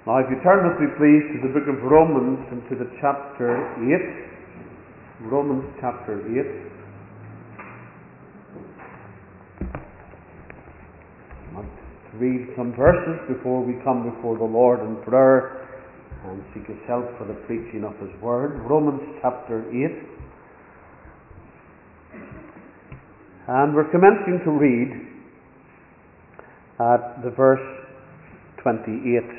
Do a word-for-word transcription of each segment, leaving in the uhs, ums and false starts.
Now, if you turn with me, please, to the book of Romans and to the chapter eight. Romans chapter eight. I'd like to read some verses before we come before the Lord in prayer and seek His help for the preaching of His word. Romans chapter eight. And we're commencing to read at the verse twenty-eight.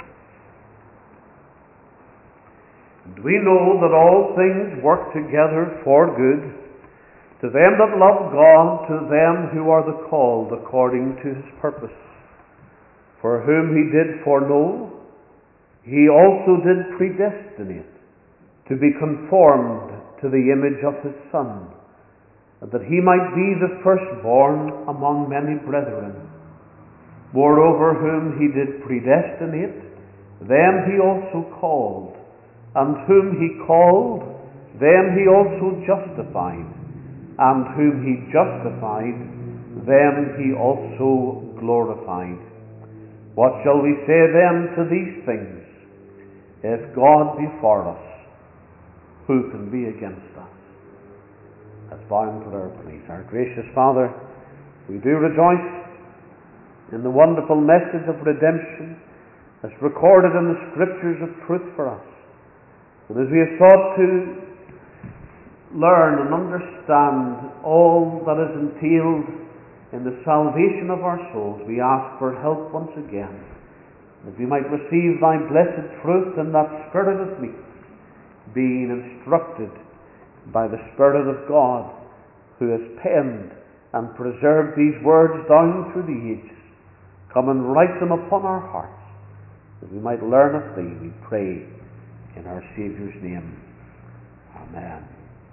And we know that all things work together for good to them that love God, to them who are the called according to His purpose. For whom He did foreknow, He also did predestinate to be conformed to the image of His Son, that He might be the firstborn among many brethren. Moreover, whom He did predestinate, them He also called. And whom He called, them He also justified. And whom He justified, them He also glorified. What shall we say then to these things? If God be for us, who can be against us? Let's bow in prayer, please. Our gracious Father, we do rejoice in the wonderful message of redemption that's recorded in the Scriptures of truth for us. And as we have sought to learn and understand all that is entailed in the salvation of our souls, we ask for help once again, that we might receive Thy blessed truth in that spirit of meekness, being instructed by the Spirit of God, who has penned and preserved these words down through the ages. Come and write them upon our hearts, that we might learn of Thee, we pray, in our Saviour's name. Amen.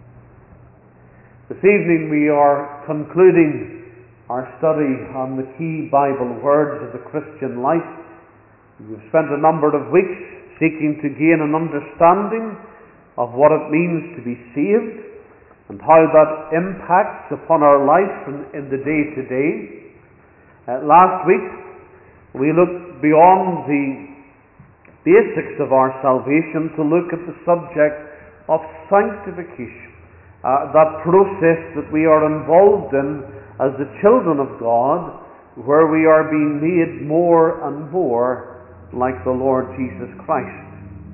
This evening we are concluding our study on the key Bible words of the Christian life. We've spent a number of weeks seeking to gain an understanding of what it means to be saved and how that impacts upon our life in, in the day-to-day. Uh, last week we looked beyond the basics of our salvation to look at the subject of sanctification, uh, that process that we are involved in as the children of God, where we are being made more and more like the Lord Jesus Christ.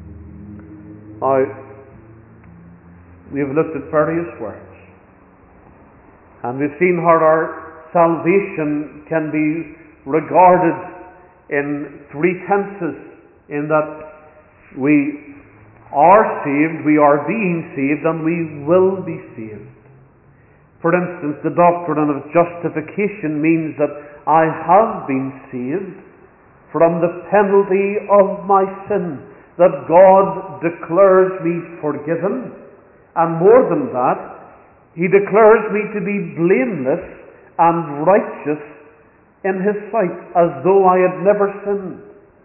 Now, we have looked at various words, and we've seen how our salvation can be regarded in three tenses, in that we are saved, we are being saved, and we will be saved. For instance, the doctrine of justification means that I have been saved from the penalty of my sin, that God declares me forgiven, and more than that, He declares me to be blameless and righteous in His sight, as though I had never sinned.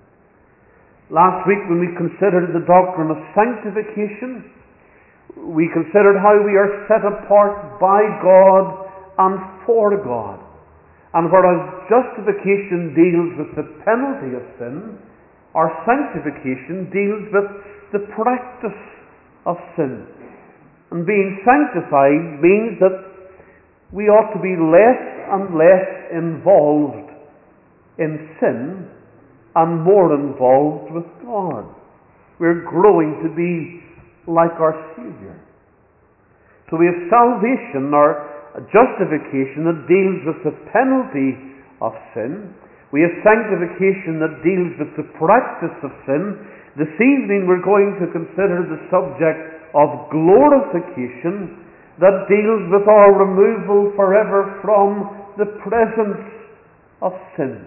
Last week, when we considered the doctrine of sanctification, we considered how we are set apart by God and for God. And whereas justification deals with the penalty of sin, our sanctification deals with the practice of sin. And being sanctified means that we ought to be less and less involved in sin and more involved with God. We're growing to be like our Saviour. So we have salvation, or justification, that deals with the penalty of sin. We have sanctification that deals with the practice of sin. This evening we're going to consider the subject of glorification, that deals with our removal forever from the presence of sin.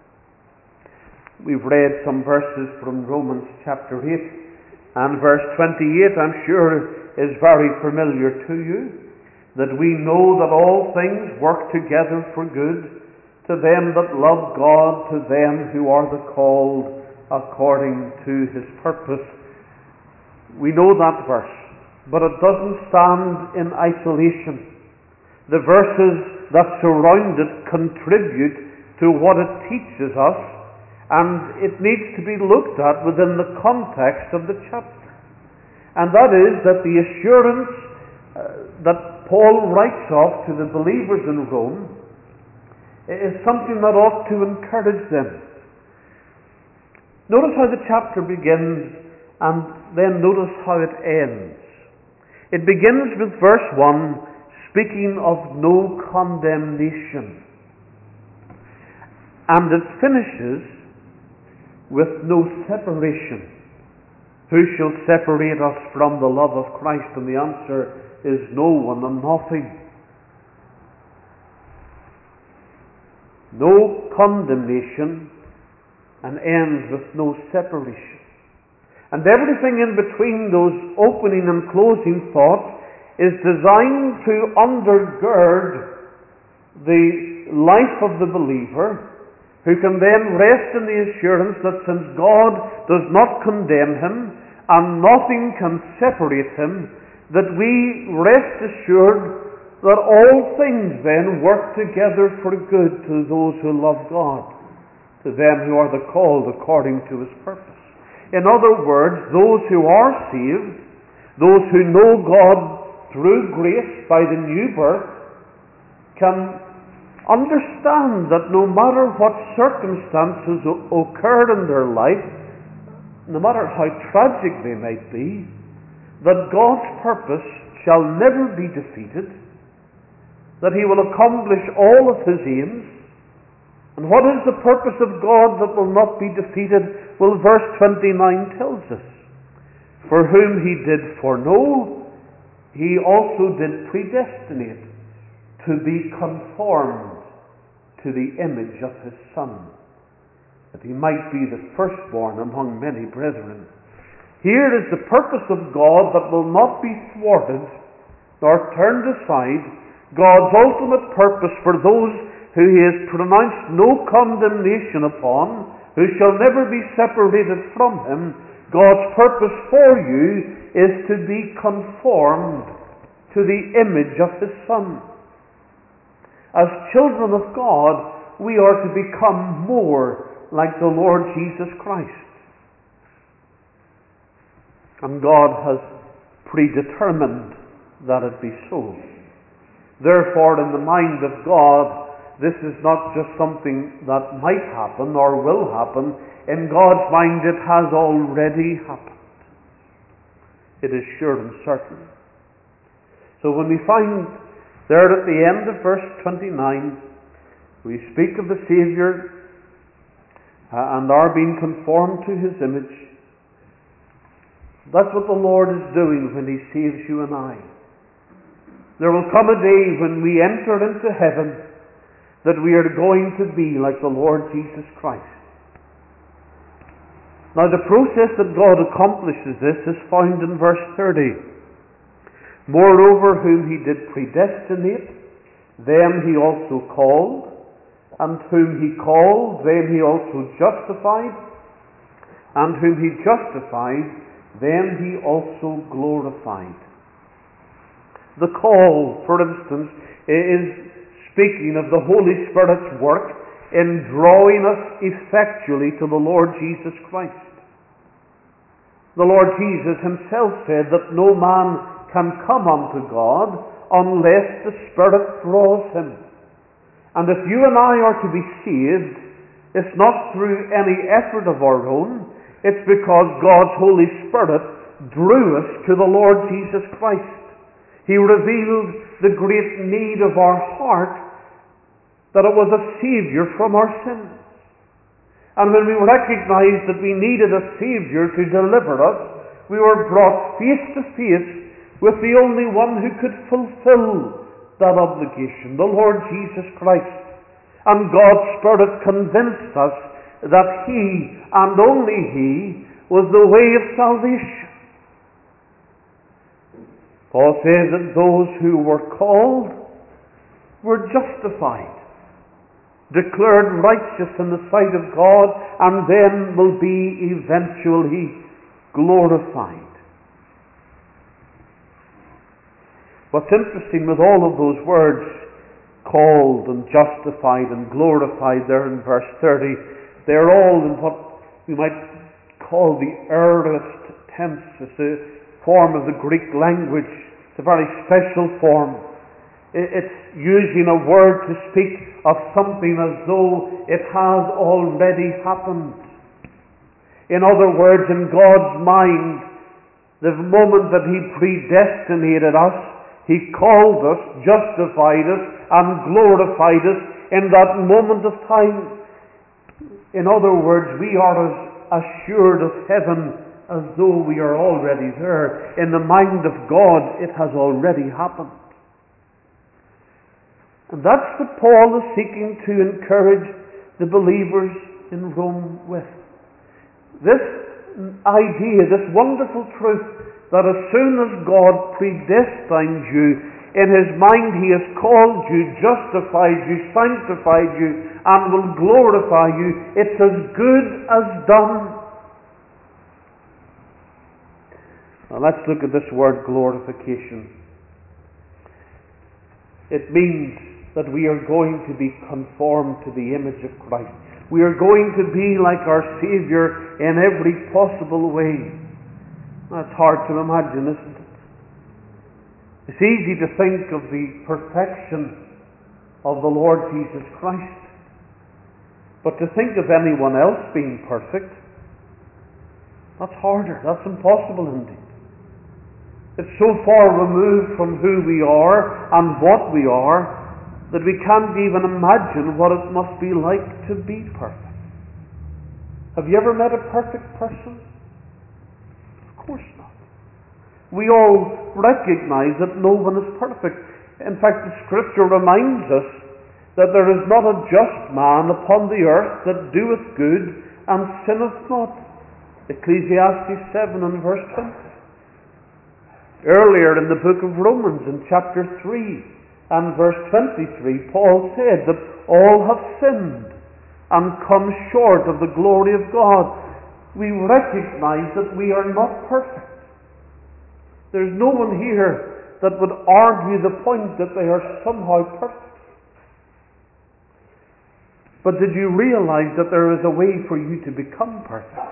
We've read some verses from Romans chapter eight, and verse twenty-eight, I'm sure, is very familiar to you, that we know that all things work together for good to them that love God, to them who are the called according to His purpose. We know that verse, but it doesn't stand in isolation. The verses that surround it contribute to what it teaches us and it needs to be looked at within the context of the chapter. And that is that the assurance uh, that Paul writes of to the believers in Rome is something that ought to encourage them. Notice how the chapter begins, and then notice how it ends. It begins with verse one, speaking of no condemnation. And it finishes with no separation. Who shall separate us from the love of Christ? And the answer is no one and nothing. No condemnation, and ends with no separation. And everything in between those opening and closing thoughts is designed to undergird the life of the believer, who can then rest in the assurance that since God does not condemn him and nothing can separate him, that we rest assured that all things then work together for good to those who love God, to them who are the called according to his purpose. In other words, those who are saved, those who know God through grace by the new birth, can understand that no matter what circumstances occur in their life, no matter how tragic they might be, that God's purpose shall never be defeated, that he will accomplish all of his aims. And what is the purpose of God that will not be defeated? Well, verse twenty-nine tells us, for whom he did foreknow, he also did predestinate to be conformed to the image of his Son, that he might be the firstborn among many brethren. Here is the purpose of God that will not be thwarted nor turned aside, God's ultimate purpose for those who he has pronounced no condemnation upon, who shall never be separated from him. God's purpose for you is to be conformed to the image of his Son. As children of God, we are to become more like the Lord Jesus Christ. And God has predetermined that it be so. Therefore, in the mind of God, this is not just something that might happen or will happen. In God's mind, it has already happened. It is sure and certain. So when we find there at the end of verse twenty-nine, we speak of the Saviour uh, and are being conformed to his image. That's what the Lord is doing when he saves you and I. There will come a day when we enter into heaven that we are going to be like the Lord Jesus Christ. Now, the process that God accomplishes this is found in verse thirty. Moreover, whom he did predestinate, them he also called, and whom he called, them he also justified, and whom he justified, them he also glorified. The call, for instance, is speaking of the Holy Spirit's work in drawing us effectually to the Lord Jesus Christ. The Lord Jesus himself said that no man can come unto God unless the Spirit draws him. And if you and I are to be saved, it's not through any effort of our own, it's because God's Holy Spirit drew us to the Lord Jesus Christ. He revealed the great need of our heart, that it was a Saviour from our sins. And when we recognized that we needed a Saviour to deliver us, we were brought face to face with the only one who could fulfill that obligation, the Lord Jesus Christ. And God's Spirit convinced us that he, and only he, was the way of salvation. Paul says that those who were called were justified, declared righteous in the sight of God, and then will be eventually glorified. What's interesting with all of those words, called and justified and glorified there in verse thirty, They're all in what we might call the aorist tense. It's a form of the Greek language. It's a very special form. It's using a word to speak of something as though it has already happened. In other words, in God's mind, the moment that He predestinated us, He called us, justified us, and glorified us in that moment of time. In other words, we are as assured of heaven as though we are already there. In the mind of God, it has already happened. And that's what Paul is seeking to encourage the believers in Rome with. This idea, this wonderful truth, that as soon as God predestined you, in His mind He has called you, justified you, sanctified you, and will glorify you. It's as good as done. Now let's look at this word glorification. It means that we are going to be conformed to the image of Christ. We are going to be like our Savior in every possible way. That's hard to imagine, isn't it? It's easy to think of the perfection of the Lord Jesus Christ. But to think of anyone else being perfect, that's harder. That's impossible indeed. It's so far removed from who we are and what we are that we can't even imagine what it must be like to be perfect. Have you ever met a perfect person? Of course not. We all recognize that no one is perfect. In fact, the Scripture reminds us that there is not a just man upon the earth that doeth good and sinneth not. Ecclesiastes seven and verse twenty. Earlier in the book of Romans, in chapter three and verse twenty-three, Paul said that all have sinned and come short of the glory of God. We recognize that we are not perfect. There's no one here that would argue the point that they are somehow perfect. But did you realize that there is a way for you to become perfect?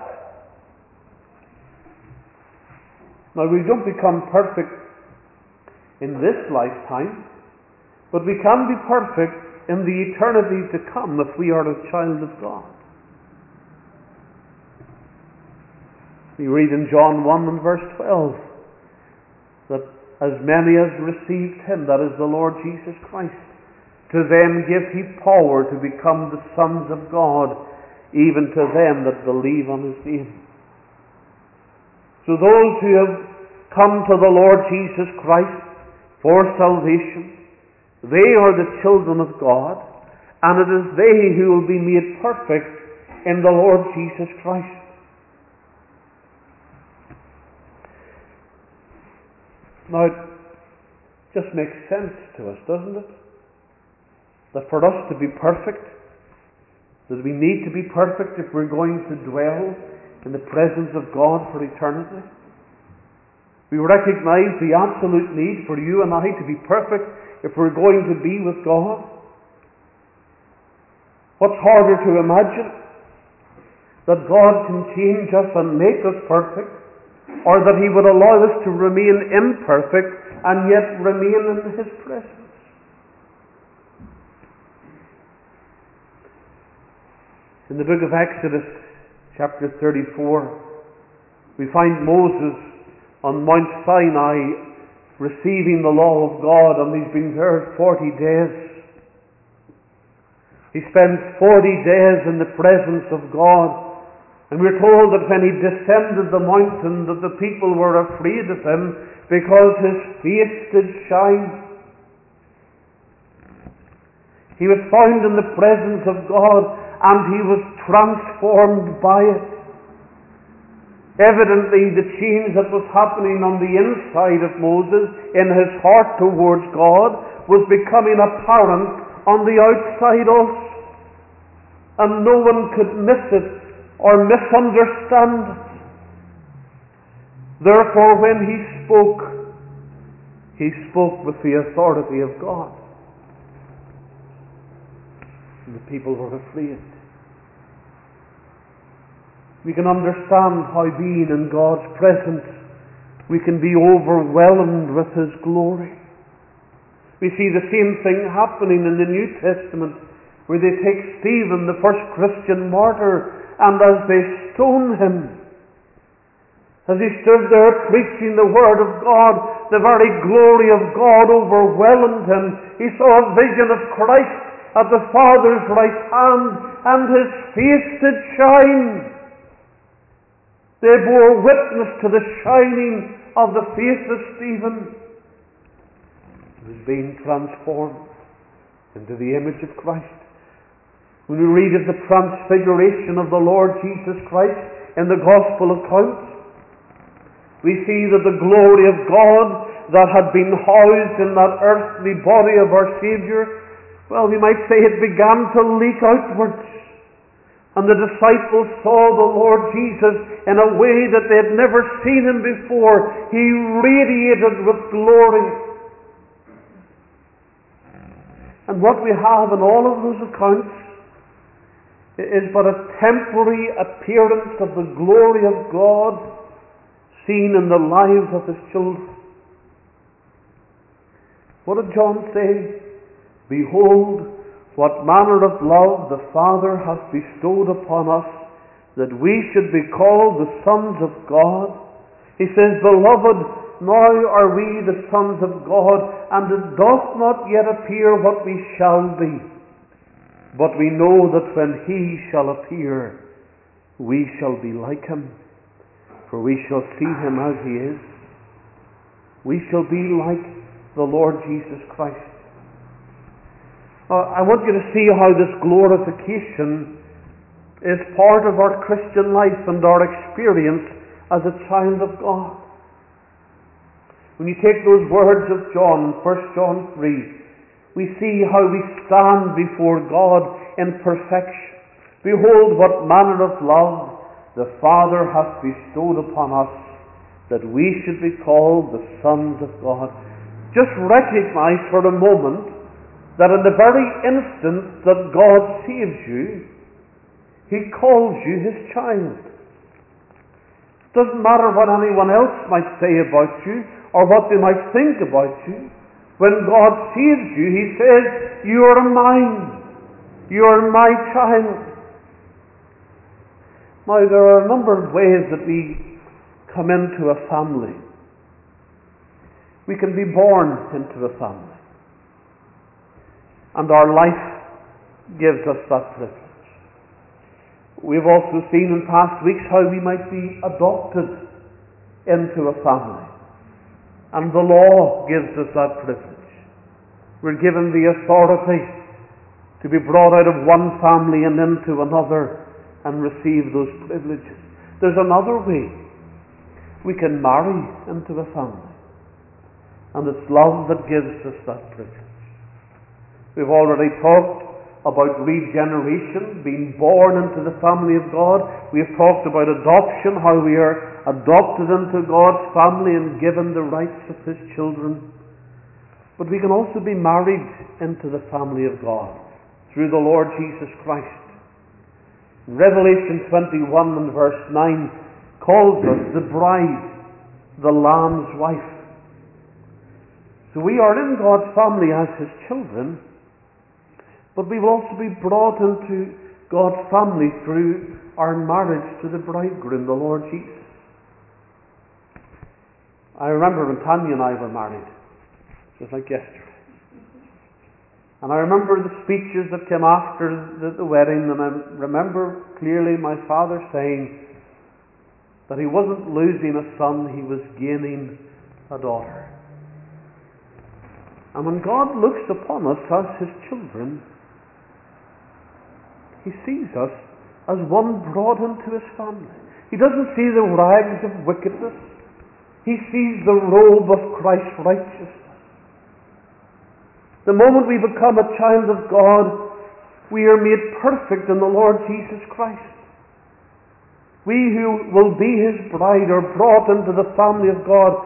Now, we don't become perfect in this lifetime, but we can be perfect in the eternity to come if we are a child of God. We read in John one and verse twelve that as many as received Him, that is the Lord Jesus Christ, to them give He power to become the sons of God, even to them that believe on His name. So those who have come to the Lord Jesus Christ for salvation, they are the children of God, and it is they who will be made perfect in the Lord Jesus Christ. Now, it just makes sense to us, doesn't it? That for us to be perfect, that we need to be perfect if we're going to dwell in the presence of God for eternity. We recognize the absolute need for you and I to be perfect if we're going to be with God. What's harder to imagine? That God can change us and make us perfect, or that He would allow us to remain imperfect and yet remain in His presence. In the book of Exodus, chapter thirty-four, we find Moses on Mount Sinai receiving the law of God, and he's been there forty days. He spends forty days in the presence of God. And we're told that when he descended the mountain that the people were afraid of him because his face did shine. He was found in the presence of God and he was transformed by it. Evidently the change that was happening on the inside of Moses in his heart towards God was becoming apparent on the outside also. And no one could miss it or misunderstand it. Therefore, when he spoke, he spoke with the authority of God. And the people were afraid. We can understand how, being in God's presence, we can be overwhelmed with His glory. We see the same thing happening in the New Testament, where they take Stephen, the first Christian martyr, and as they stone him, as he stood there preaching the Word of God, the very glory of God overwhelmed him. He saw a vision of Christ at the Father's right hand, and His face did shine. They bore witness to the shining of the face of Stephen. He was being transformed into the image of Christ. When we read of the transfiguration of the Lord Jesus Christ in the Gospel accounts, we see that the glory of God that had been housed in that earthly body of our Saviour, well, we might say it began to leak outwards. And the disciples saw the Lord Jesus in a way that they had never seen Him before. He radiated with glory. And what we have in all of those accounts is but a temporary appearance of the glory of God seen in the lives of His children. What did John say? Behold, what manner of love the Father hath bestowed upon us, that we should be called the sons of God. He says, Beloved, now are we the sons of God, and it doth not yet appear what we shall be. But we know that when He shall appear, we shall be like Him, for we shall see Him as He is. We shall be like the Lord Jesus Christ. Uh, I want you to see how this glorification is part of our Christian life and our experience as a child of God. When you take those words of John, First John three, we see how we stand before God in perfection. Behold, what manner of love the Father hath bestowed upon us, that we should be called the sons of God. Just recognize for a moment that in the very instant that God saves you, He calls you His child. It doesn't matter what anyone else might say about you or what they might think about you. When God saves you, He says, You are mine. You are my child. Now, there are a number of ways that we come into a family. We can be born into a family, and our life gives us that privilege. We've also seen in past weeks how we might be adopted into a family, and the law gives us that privilege. We're given the authority to be brought out of one family and into another and receive those privileges. There's another way. We can marry into a family, and it's love that gives us that privilege. We've already talked about regeneration, being born into the family of God. We've talked about adoption, how we are adopted into God's family and given the rights of His children. But we can also be married into the family of God through the Lord Jesus Christ. Revelation twenty-one and verse nine calls us the bride, the Lamb's wife. So we are in God's family as His children, but we will also be brought into God's family through our marriage to the bridegroom, the Lord Jesus. I remember when Tanya and I were married, just like yesterday. And I remember the speeches that came after the, the wedding, and I remember clearly my father saying that he wasn't losing a son, he was gaining a daughter. And when God looks upon us as His children, He sees us as one brought into His family. He doesn't see the rags of wickedness. He sees the robe of Christ's righteousness. The moment we become a child of God, we are made perfect in the Lord Jesus Christ. We who will be His bride are brought into the family of God,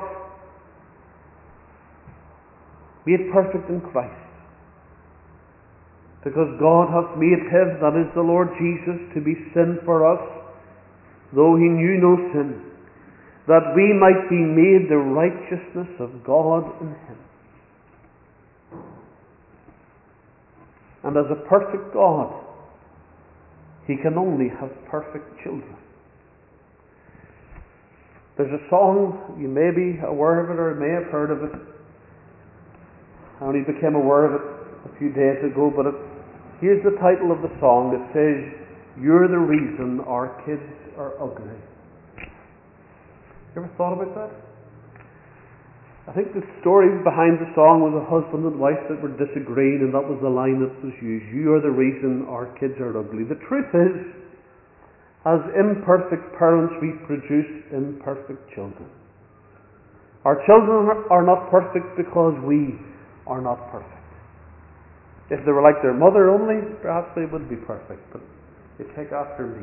made perfect in Christ. Because God hath made Him, that is the Lord Jesus, to be sin for us, though he knew no sin, that we might be made the righteousness of God in him. And as a perfect God, he can only have perfect children. There's a song, you may be aware of it or may have heard of it. I only became aware of it a few days ago, but it, here's the title of the song. It says, "You're the reason our kids are ugly." You ever thought about that? I think the story behind the song was a husband and wife that were disagreeing, and that was the line that was used. "You are the reason our kids are ugly." The truth is, as imperfect parents, we produce imperfect children. Our children are not perfect because we are not perfect. If they were like their mother only, perhaps they would be perfect, but they take after me.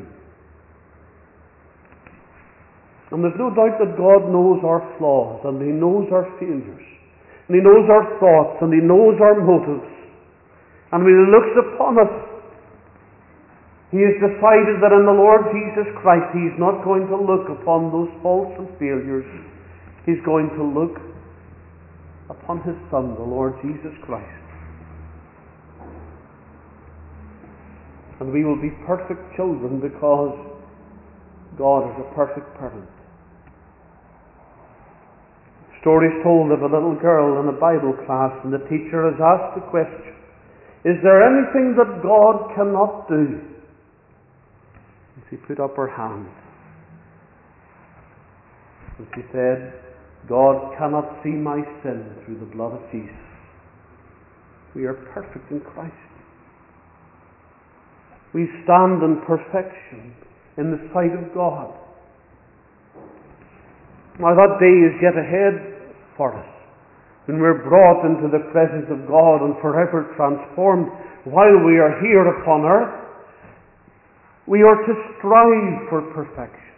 And there's no doubt that God knows our flaws, and he knows our failures, and he knows our thoughts, and he knows our motives. And when he looks upon us, he has decided that in the Lord Jesus Christ, he's not going to look upon those faults and failures. He's going to look upon his Son, the Lord Jesus Christ. And we will be perfect children because God is a perfect parent. Stories told of a little girl in a Bible class, and the teacher has asked the question, "Is there anything that God cannot do?" And she put up her hand. And she said, "God cannot see my sin through the blood of Jesus." We are perfect in Christ. We stand in perfection in the sight of God. Now that day is yet ahead for us, when we're brought into the presence of God and forever transformed. While we are here upon earth, we are to strive for perfection.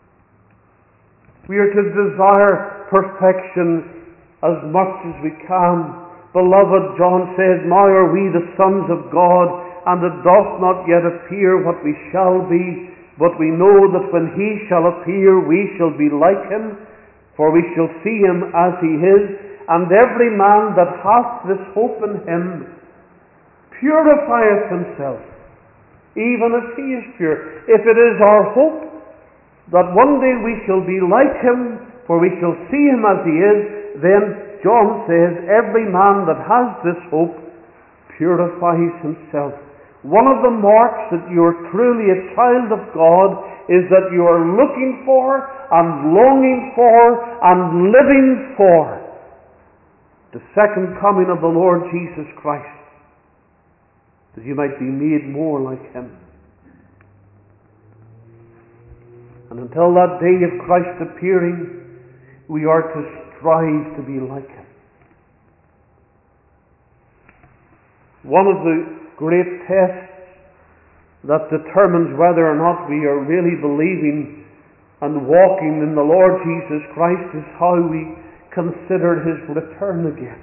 We are to desire perfection as much as we can. Beloved, John says, "Now are we the sons of God, and it doth not yet appear what we shall be. But we know that when he shall appear, we shall be like him, for we shall see him as he is. And every man that hath this hope in him purifieth himself, even as he is pure." If it is our hope that one day we shall be like him, for we shall see him as he is, then John says, every man that has this hope purifies himself. One of the marks that you are truly a child of God is that you are looking for and longing for and living for the second coming of the Lord Jesus Christ, that you might be made more like him. And until that day of Christ appearing, we are to strive to be like him. One of the great tests that determines whether or not we are really believing and walking in the Lord Jesus Christ is how we consider his return again.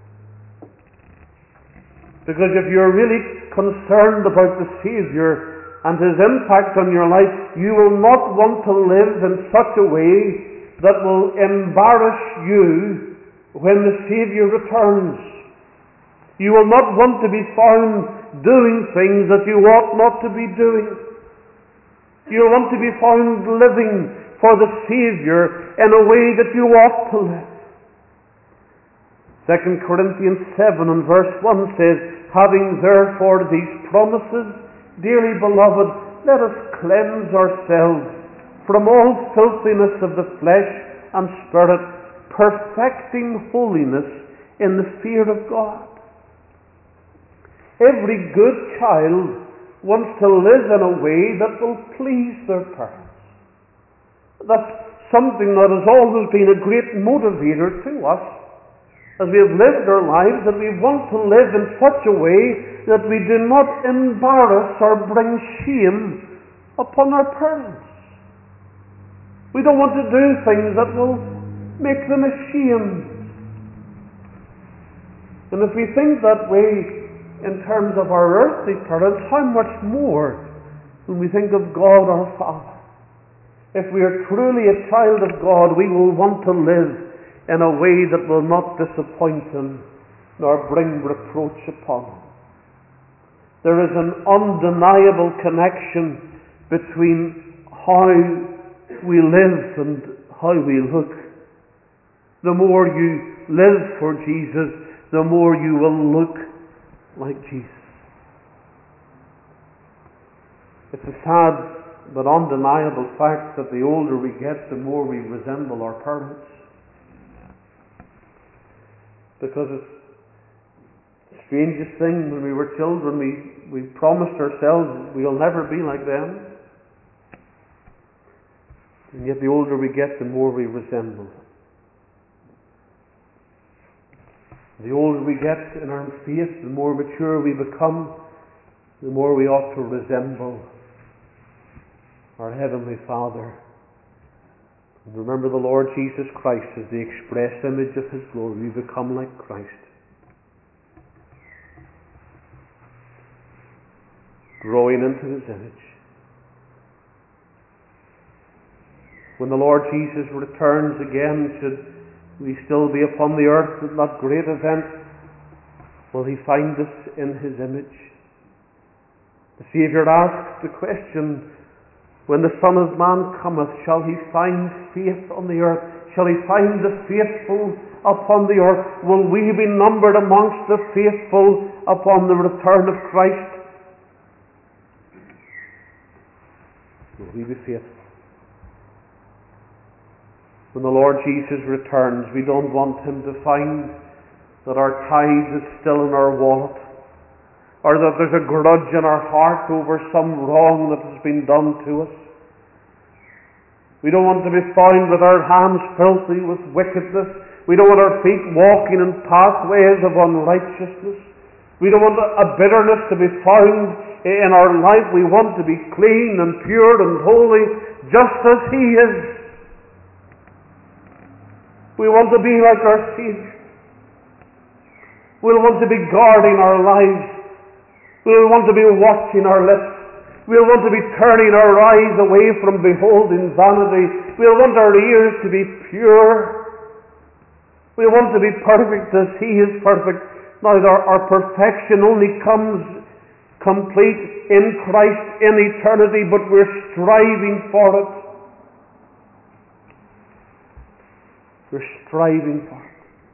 Because if you're really concerned about the Savior and his impact on your life, you will not want to live in such a way that will embarrass you when the Savior returns. You will not want to be found doing things that you ought not to be doing. You will want to be found living for the Savior in a way that you ought to live. Second Corinthians seven and verse one says, "Having therefore these promises, dearly beloved, let us cleanse ourselves from all filthiness of the flesh and spirit, perfecting holiness in the fear of God." Every good child wants to live in a way that will please their parents. That's something that has always been a great motivator to us as we have lived our lives, that we want to live in such a way that we do not embarrass or bring shame upon our parents. We don't want to do things that will make them ashamed. And if we think that way in terms of our earthly parents, how much more when we think of God our Father? if we are truly a child of God, we will want to live in a way that will not disappoint Him nor bring reproach upon Him. There is an undeniable connection between how we live and how we look. The more you live for Jesus, the more you will look like Jesus. It's a sad but undeniable fact that the older we get, the more we resemble our parents. Because it's the strangest thing, when we were children, we, we promised ourselves we'll never be like them. And yet the older we get, the more we resemble them. The older we get in our faith, the more mature we become, the more we ought to resemble our Heavenly Father. And remember, the Lord Jesus Christ is the express image of His glory. We become like Christ. Growing into His image. When the Lord Jesus returns again, should we still be upon the earth at that great event, will He find us in His image? The Saviour asked the question, when the Son of Man cometh, shall He find faith on the earth? Shall He find the faithful upon the earth? Will we be numbered amongst the faithful upon the return of Christ? Will we be faithful? When the Lord Jesus returns, we don't want Him to find that our tithe is still in our wallet, or that there's a grudge in our heart over some wrong that has been done to us. We don't want to be found with our hands filthy with wickedness. We don't want our feet walking in pathways of unrighteousness. We don't want a bitterness to be found in our life. We want to be clean and pure and holy, just as He is. We want to be like our Saviour. We'll want to be guarding our lives. We'll want to be watching our lips. We'll want to be turning our eyes away from beholding vanity. We'll want our ears to be pure. We want to be perfect as He is perfect. Now, our, our perfection only comes complete in Christ in eternity, but we're striving for it. We're striving for it.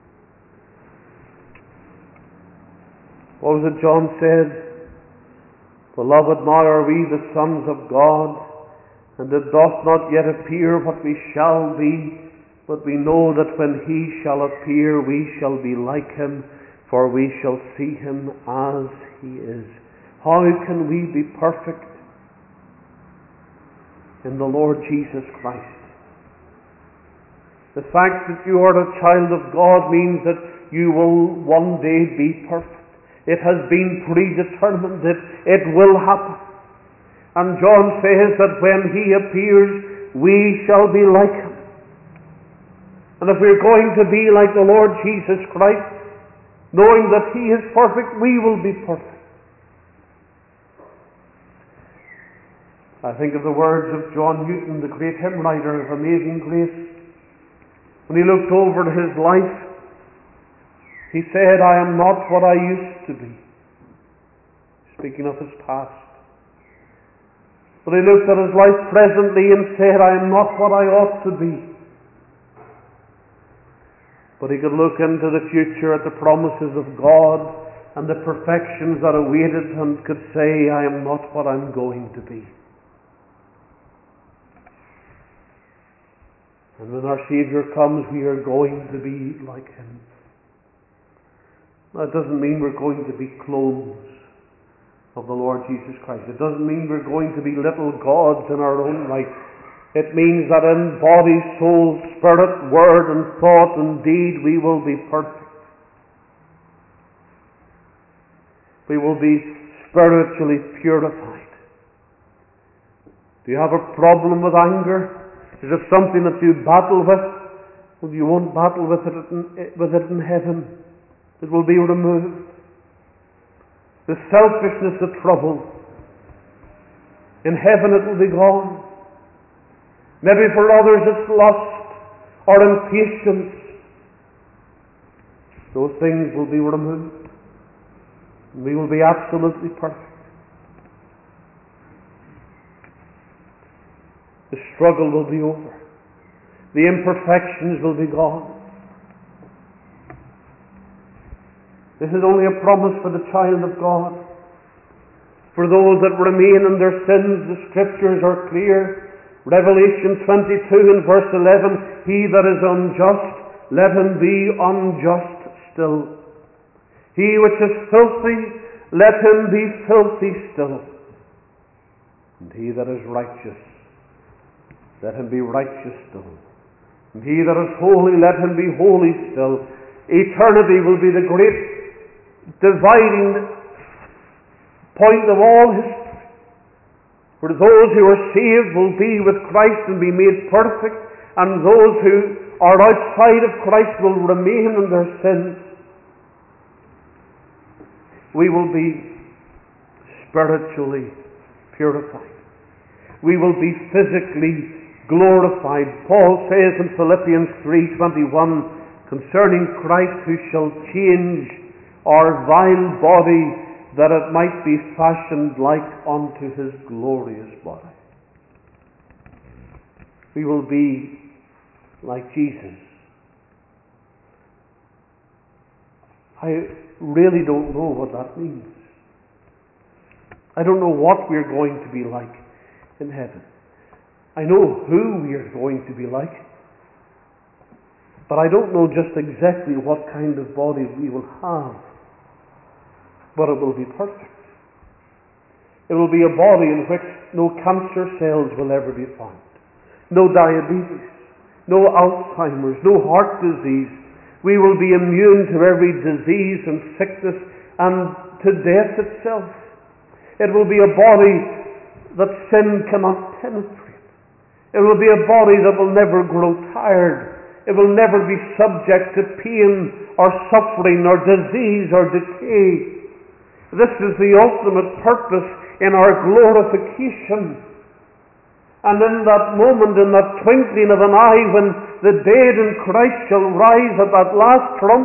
What was it John said? Beloved, now are we the sons of God, and it doth not yet appear what we shall be, but we know that when He shall appear, we shall be like Him, for we shall see Him as He is. How can we be perfect? In the Lord Jesus Christ. The fact that you are a child of God means that you will one day be perfect. It has been predetermined that it will happen. And John says that when He appears, we shall be like Him. And if we're going to be like the Lord Jesus Christ, knowing that He is perfect, we will be perfect. I think of the words of John Newton, the great hymn writer of Amazing Grace. When he looked over his life, he said, I am not what I used to be. Speaking of his past. But he looked at his life presently and said, I am not what I ought to be. But he could look into the future at the promises of God and the perfections that awaited and could say, I am not what I'm going to be. And when our Saviour comes, we are going to be like Him. That doesn't mean we're going to be clones of the Lord Jesus Christ. It doesn't mean we're going to be little gods in our own right. It means that in body, soul, spirit, word and thought and deed we will be perfect. We will be spiritually purified. Do you have a problem with anger? Is it something that you battle with? Well, you won't battle with it in, with it in heaven. It will be removed. The selfishness, the trouble. In heaven it will be gone. Maybe for others it's lust or impatience. Those things will be removed. We will be absolutely perfect. The struggle will be over. The imperfections will be gone. This is only a promise for the child of God. For those that remain in their sins, the Scriptures are clear. Revelation twenty-two and verse eleven, he that is unjust, let him be unjust still. He which is filthy, let him be filthy still. And he that is righteous, let him be righteous still. And he that is holy, let him be holy still. Eternity will be the great dividing point of all history. For those who are saved will be with Christ and be made perfect, and those who are outside of Christ will remain in their sins. We will be spiritually purified. We will be physically glorified. Paul says in Philippians three twenty-one concerning Christ, who shall change our vile body, that it might be fashioned like unto his glorious body. We will be like Jesus. I really don't know what that means. I don't know what we're going to be like in heaven. I know who we are going to be like, but I don't know just exactly what kind of body we will have. But it will be perfect. It will be a body in which no cancer cells will ever be found, no diabetes, no Alzheimer's, no heart disease. We will be immune to every disease and sickness and to death itself. It will be a body that sin cannot penetrate. It will be a body that will never grow tired. It will never be subject to pain or suffering or disease or decay. This is the ultimate purpose in our glorification. And in that moment, in that twinkling of an eye, when the dead in Christ shall rise at that last trump,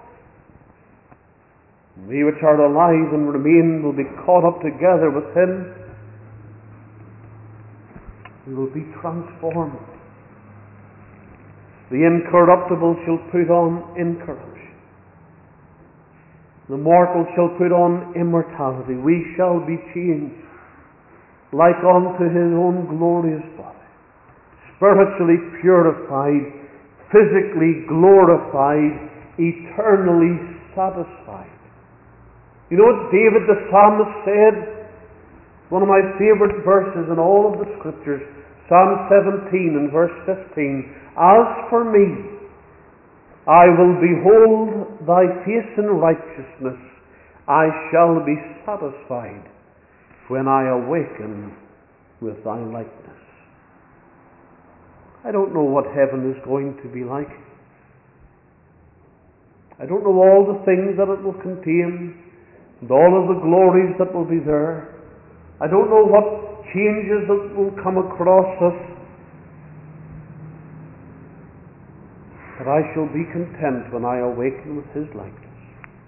we which are alive and remain will be caught up together with him. We will be transformed. The incorruptible shall put on incorruption. The mortal shall put on immortality. We shall be changed like unto his own glorious body, spiritually purified, physically glorified, eternally satisfied. You know what David the psalmist said? One of my favorite verses in all of the Scriptures, Psalm seventeen and verse fifteen. As for me, I will behold thy face in righteousness. I shall be satisfied when I awaken with thy likeness. I don't know what heaven is going to be like. I don't know all the things that it will contain and all of the glories that will be there. I don't know what changes that will come across us. But I shall be content when I awaken with his likeness.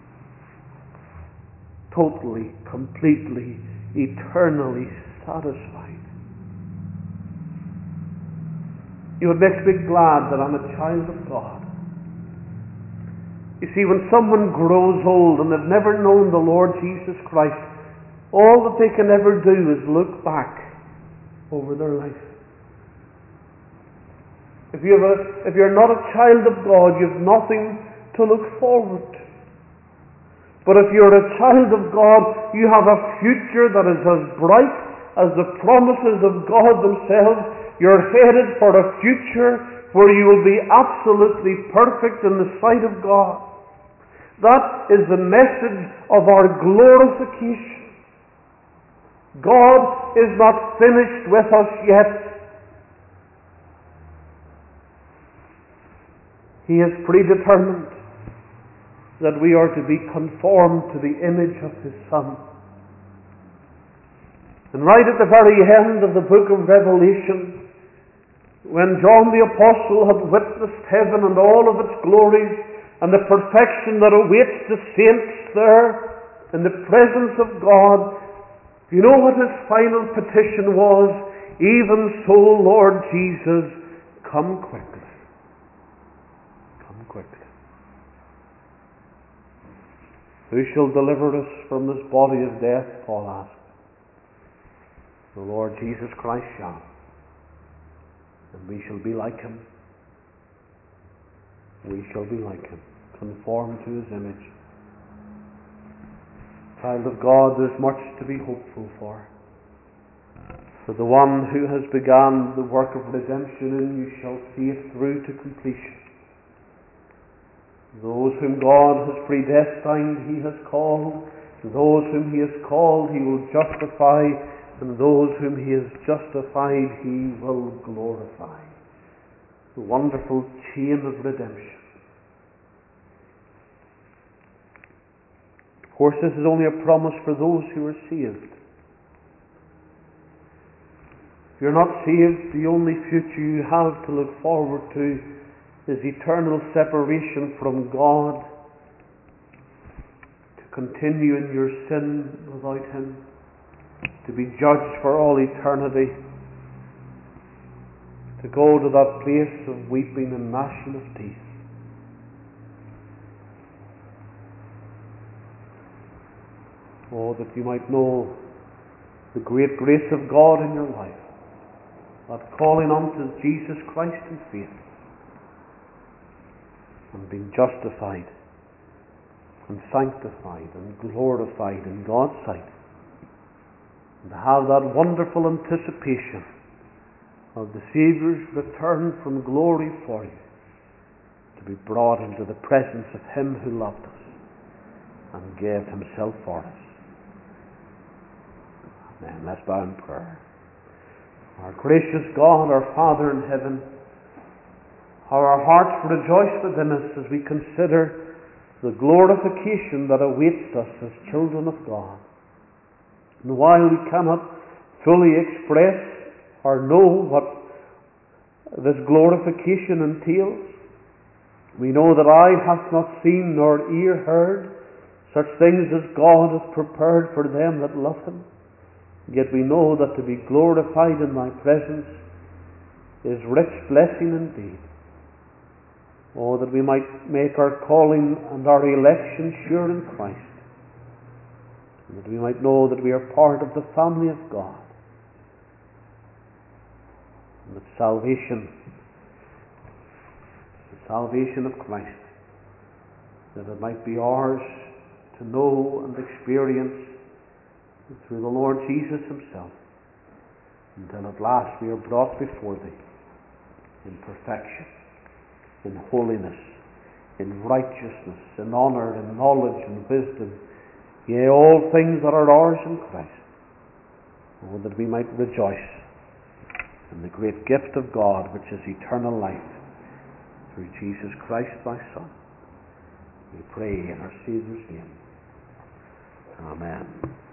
Totally, completely, eternally satisfied. You know, it makes me glad that I'm a child of God. You see, when someone grows old and they've never known the Lord Jesus Christ, all that they can ever do is look back over their life. If, you have a, if you're not a child of God, you have nothing to look forward to. But if you're a child of God, you have a future that is as bright as the promises of God themselves. You're headed for a future where you will be absolutely perfect in the sight of God. That is the message of our glorification. God is not finished with us yet. He has predetermined that we are to be conformed to the image of his Son. And right at the very end of the book of Revelation, when John the Apostle had witnessed heaven and all of its glories and the perfection that awaits the saints there in the presence of God, you know what his final petition was? Even so, Lord Jesus, come quickly. Come quickly. Who shall deliver us from this body of death? Paul asked. The Lord Jesus Christ shall. And we shall be like him. We shall be like him, conformed to his image. Child of God, there's much to be hopeful for. For the one who has begun the work of redemption in you shall see it through to completion. Those whom God has predestined, he has called. Those whom he has called, he will justify. And those whom he has justified, he will glorify. The wonderful chain of redemption. Of course, this is only a promise for those who are saved. If you're not saved, the only future you have to look forward to is eternal separation from God, to continue in your sin without him, to be judged for all eternity, to go to that place of weeping and gnashing of teeth. Oh, that you might know the great grace of God in your life, that calling unto Jesus Christ in faith, and being justified, and sanctified, and glorified in God's sight, and to have that wonderful anticipation of the Saviour's return from glory for you, to be brought into the presence of him who loved us and gave himself for us. Amen. Let's bow in prayer. Our gracious God, our Father in heaven, how our hearts rejoice within us as we consider the glorification that awaits us as children of God. And while we cannot fully express or know what this glorification entails, we know that eye hath not seen nor ear heard such things as God hath prepared for them that love him. Yet we know that to be glorified in thy presence is rich blessing indeed. Oh, that we might make our calling and our election sure in Christ, and that we might know that we are part of the family of God, and that salvation, the salvation of Christ, that it might be ours to know and experience through the Lord Jesus himself, until at last we are brought before thee in perfection, in holiness, in righteousness, in honour, in knowledge, and wisdom, yea, all things that are ours in Christ. Oh, that we might rejoice in the great gift of God, which is eternal life, through Jesus Christ thy Son. We pray in our Saviour's name. Amen.